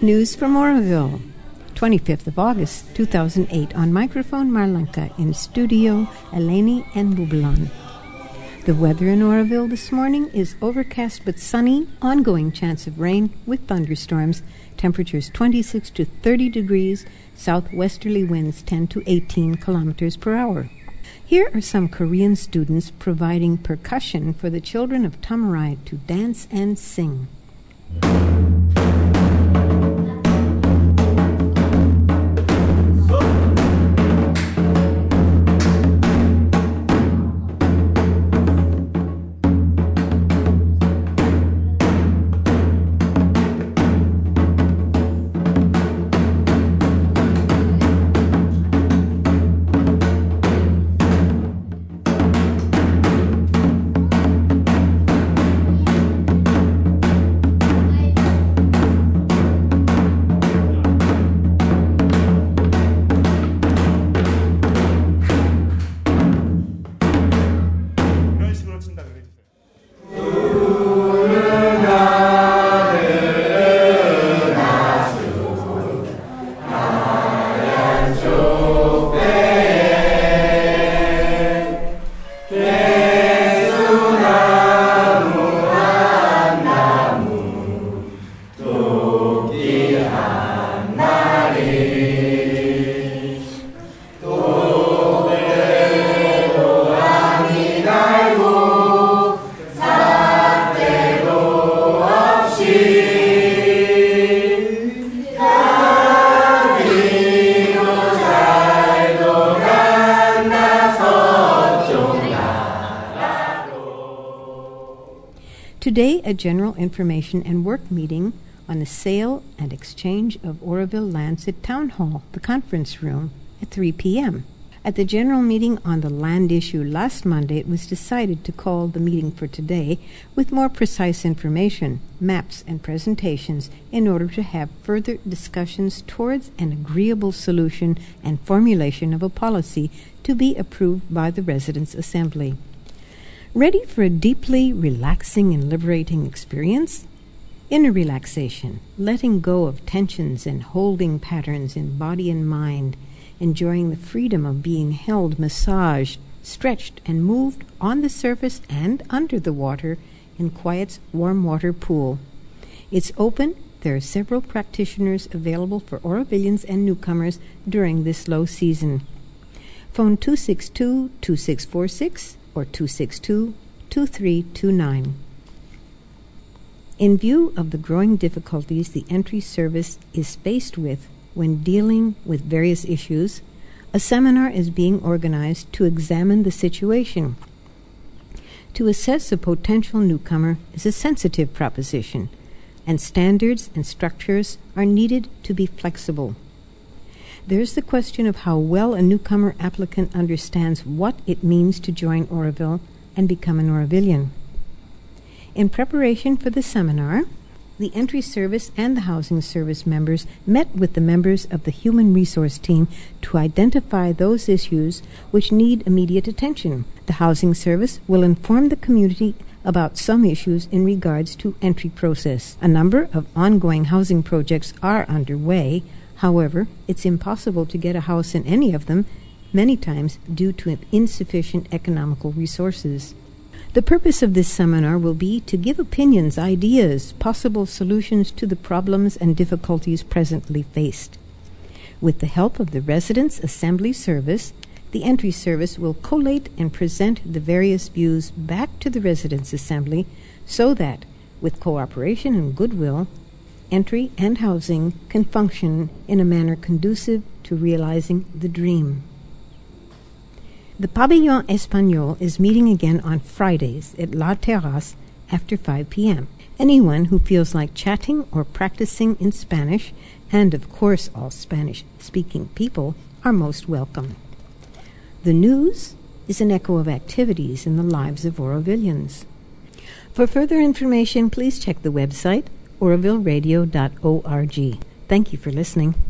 News from Oroville, 25th of August, 2008. On microphone, Marlenka. In studio, Eleni and Bubelon. The weather in Oroville this morning is overcast but sunny, ongoing chance of rain with thunderstorms, temperatures 26 to 30 degrees, southwesterly winds 10 to 18 kilometers per hour. Here are some Korean students providing percussion for the children of Tamarai to dance and sing. Today, a general information and work meeting on the sale and exchange of Oroville lands at Town Hall, the conference room, at 3 p.m. At the general meeting on the land issue last Monday, it was decided to call the meeting for today with more precise information, maps, and presentations in order to have further discussions towards an agreeable solution and formulation of a policy to be approved by the Residents' Assembly. Ready for a deeply relaxing and liberating experience? Inner relaxation, letting go of tensions and holding patterns in body and mind, enjoying the freedom of being held, massaged, stretched, and moved on the surface and under the water in Quiet's warm water pool. It's open. There are several practitioners available for Orovillians and newcomers during this low season. Phone 262-2646 or 262-2329. In view of the growing difficulties the entry service is faced with when dealing with various issues, a seminar is being organized to examine the situation. To assess a potential newcomer is a sensitive proposition, and standards and structures are needed to be flexible. There's the question of how well a newcomer applicant understands what it means to join Oroville and become an Orovillian. In preparation for the seminar, the entry service and the housing service members met with the members of the human resource team to identify those issues which need immediate attention. The housing service will inform the community about some issues in regards to entry process. A number of ongoing housing projects are underway. However, it's impossible to get a house in any of them, many times due to insufficient economical resources. The purpose of this seminar will be to give opinions, ideas, possible solutions to the problems and difficulties presently faced. With the help of the Residents' Assembly Service, the entry service will collate and present the various views back to the Residents' Assembly so that, with cooperation and goodwill, entry and housing can function in a manner conducive to realizing the dream. The Pavillon Espagnol is meeting again on Fridays at La Terrasse after 5 p.m. Anyone who feels like chatting or practicing in Spanish, and of course all Spanish-speaking people, are most welcome. The news is an echo of activities in the lives of Orovillians. For further information, please check the website orovilleradio.org. Thank you for listening.